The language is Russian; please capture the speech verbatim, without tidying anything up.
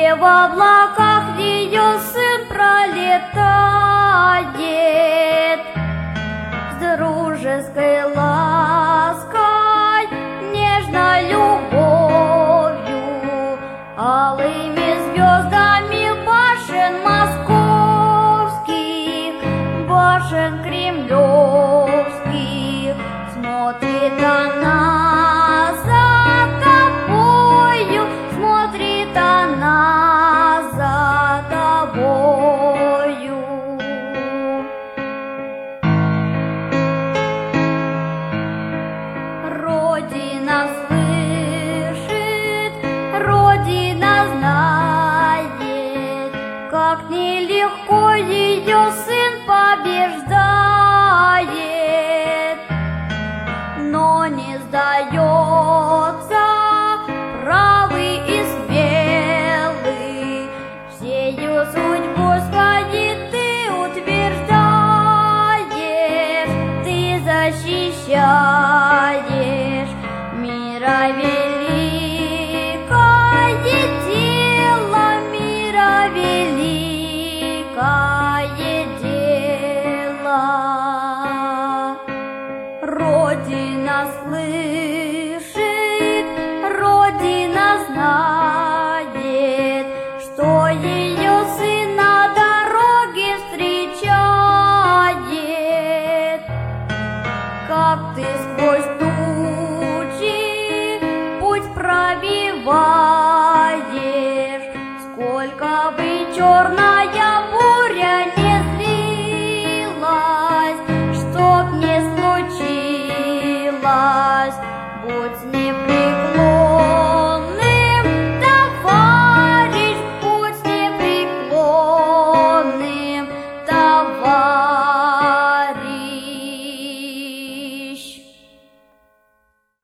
где в облаках ее сын пролетает, с дружеской лаской, нежной любовью, алыми звездами башен московских, башен кремлевских, смотрит она за тобою, смотрит она за тобою. Родина слышит, Родина знает, как нелегко ее сын побеждает, но не сдается, правый и смелый, всею суть Господи ты утверждаешь, ты защищаешь мира великое дело, мира великое дело. Родина слышит, Родина знает, что ее сын на дороге встречает, как ты сквозь тучи путь пробиваешь, сколько бы черная